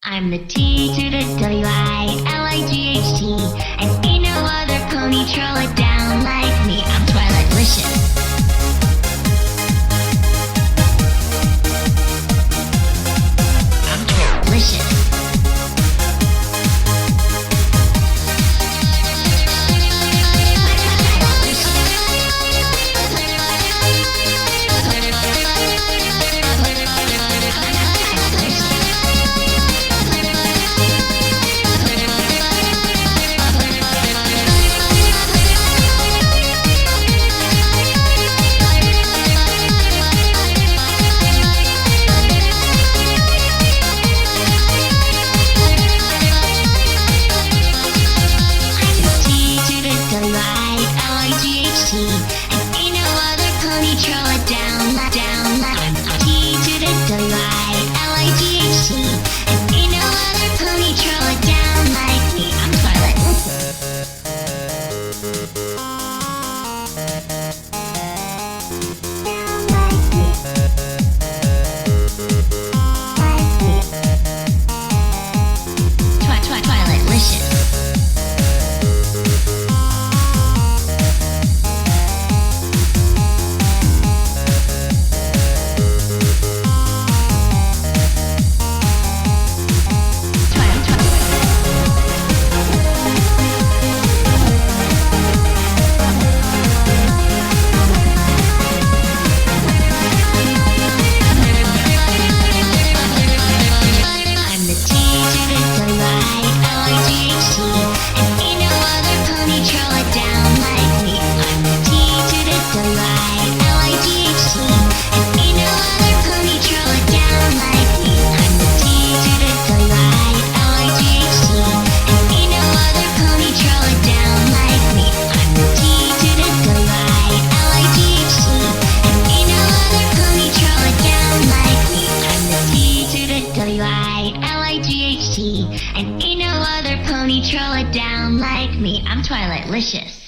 I'm the T to the W-I-L-I-G-H-T, and ain't no other pony troll it down like me. I'm Twilighticious. I'm Twilighticious. And ain't no other pony troll it down, down. I'm T to the W-I-L-I-G-H-T, and ain't no other pony troll it down like me. I'm Twilight. Twilighticious. W-I-L-I-G-H-T, and ain't no other pony troll it down like me. I'm Twilighticious.